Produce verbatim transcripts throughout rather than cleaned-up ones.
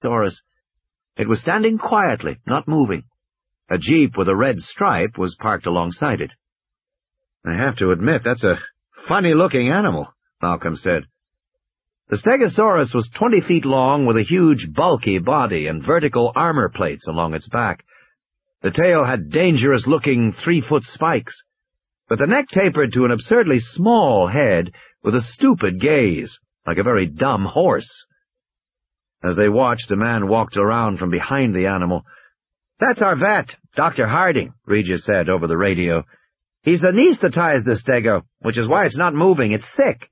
Stegosaurus. It was standing quietly, not moving. A jeep with a red stripe was parked alongside it. "I have to admit, that's a funny-looking animal," Malcolm said. The Stegosaurus was twenty feet long with a huge, bulky body and vertical armor plates along its back. The tail had dangerous-looking three-foot spikes, but the neck tapered to an absurdly small head with a stupid gaze, like a very dumb horse. As they watched, a man walked around from behind the animal. "That's our vet, Doctor Harding," Regis said over the radio. "He's anesthetized the stego, which is why it's not moving. It's sick."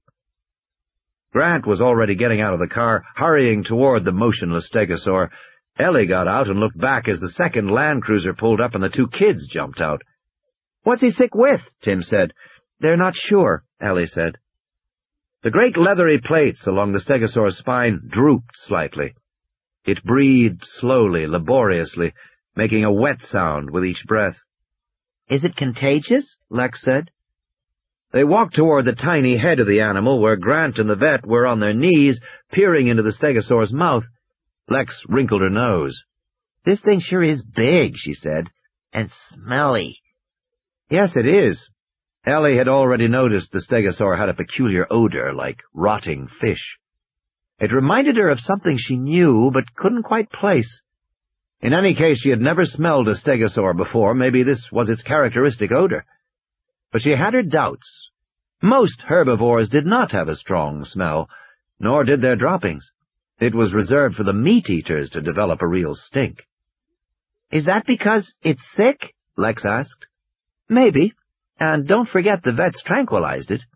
Grant was already getting out of the car, hurrying toward the motionless stegosaur. Ellie got out and looked back as the second Land Cruiser pulled up and the two kids jumped out. "What's he sick with?" Tim said. "They're not sure," Ellie said. The great leathery plates along the stegosaur's spine drooped slightly. It breathed slowly, laboriously, making a wet sound with each breath. "Is it contagious?" Lex said. They walked toward the tiny head of the animal, where Grant and the vet were on their knees, peering into the stegosaur's mouth. Lex wrinkled her nose. "This thing sure is big," she said, "and smelly." "Yes, it is." Ellie had already noticed the stegosaur had a peculiar odor, like rotting fish. It reminded her of something she knew, but couldn't quite place. In any case, she had never smelled a stegosaur before. Maybe this was its characteristic odor. But she had her doubts. Most herbivores did not have a strong smell, nor did their droppings. It was reserved for the meat-eaters to develop a real stink. "Is that because it's sick?" Lex asked. "Maybe. And don't forget the vet's tranquilized it."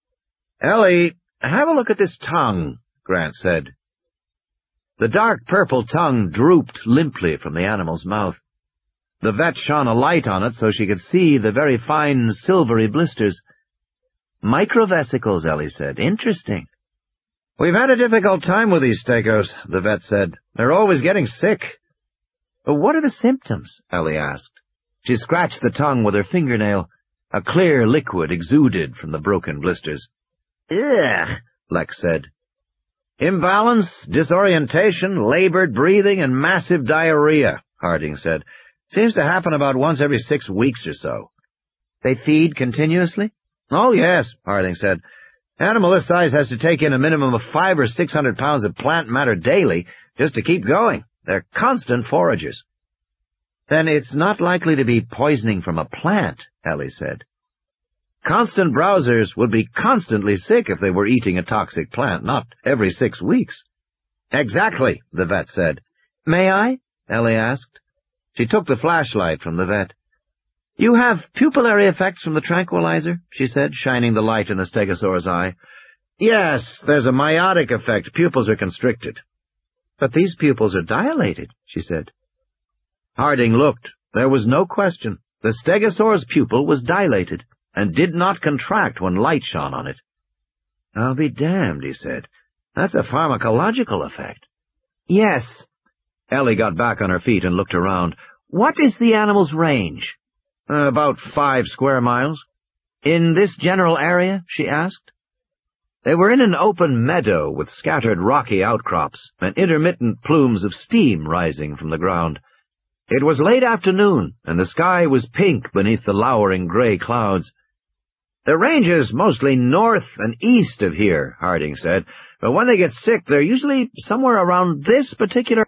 "Ellie, have a look at this tongue," Grant said. The dark purple tongue drooped limply from the animal's mouth. The vet shone a light on it so she could see the very fine silvery blisters. "Microvesicles," Ellie said. "Interesting." "We've had a difficult time with these stegos," the vet said. "They're always getting sick." "What are the symptoms?" Ellie asked. She scratched the tongue with her fingernail. A clear liquid exuded from the broken blisters. "Ugh," Lex said. "Imbalance, disorientation, labored breathing, and massive diarrhea," Harding said. "Seems to happen about once every six weeks or so." "They feed continuously?" "Oh, yes," Harding said. "Animal this size has to take in a minimum of five or six hundred pounds of plant matter daily just to keep going. They're constant foragers." "Then it's not likely to be poisoning from a plant," Ellie said. "Constant browsers would be constantly sick if they were eating a toxic plant, not every six weeks." "Exactly," the vet said. "May I?" Ellie asked. She took the flashlight from the vet. "You have pupillary effects from the tranquilizer?" she said, shining the light in the stegosaur's eye. "Yes, there's a meiotic effect. Pupils are constricted." "But these pupils are dilated," she said. Harding looked. There was no question. The stegosaur's pupil was dilated and did not contract when light shone on it. "I'll be damned," he said. "That's a pharmacological effect." "Yes." Ellie got back on her feet and looked around. "What is the animal's range?" Uh, "About five square miles." "In this general area?" she asked. They were in an open meadow with scattered rocky outcrops and intermittent plumes of steam rising from the ground. It was late afternoon, and the sky was pink beneath the lowering gray clouds. "The range is mostly north and east of here," Harding said, "but when they get sick, they're usually somewhere around this particular